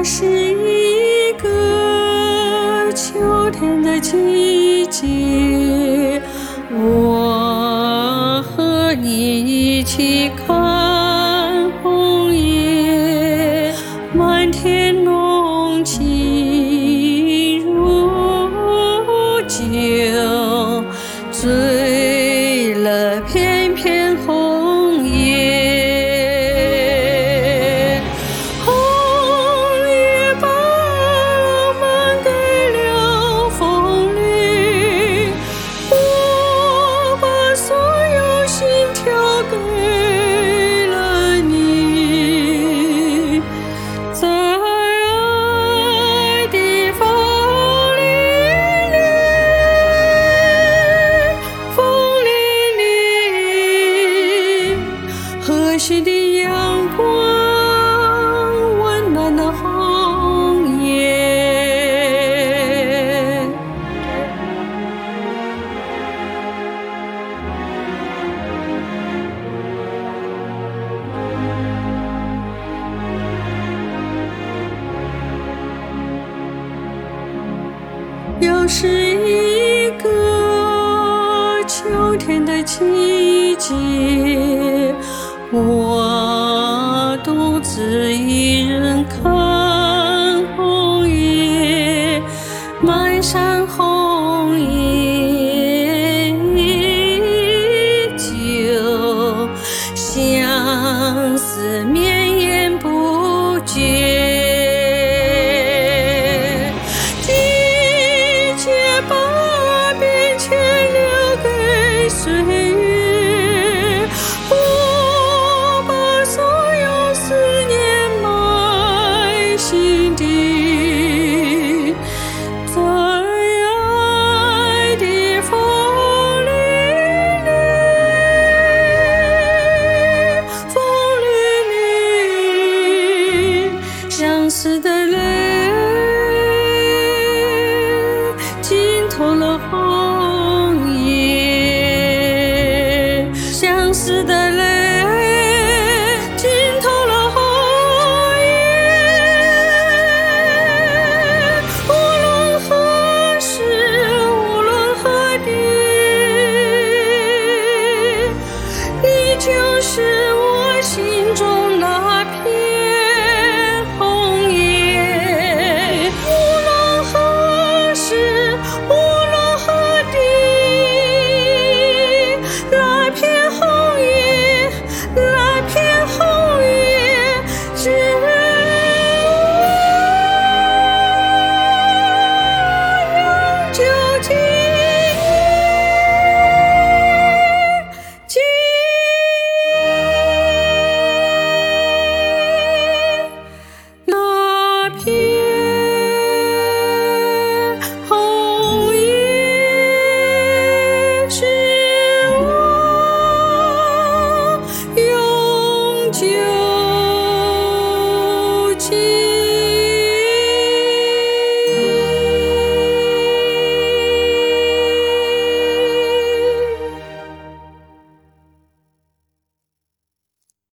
是一个秋天的季节，我和你一起看红叶，满天浓情如酒，醉了片片红叶。给了你，在爱的风里，风里，和煦的阳光温暖了红叶。又是一个秋天的季节，我独自一人看红叶，满山红叶依旧，相思绵延不绝。岁月，我把所有思念埋心底，在爱的风里，风里，相思的泪浸透了红叶。相思的泪浸透了红叶，无论何时，无论何地，你就是我心中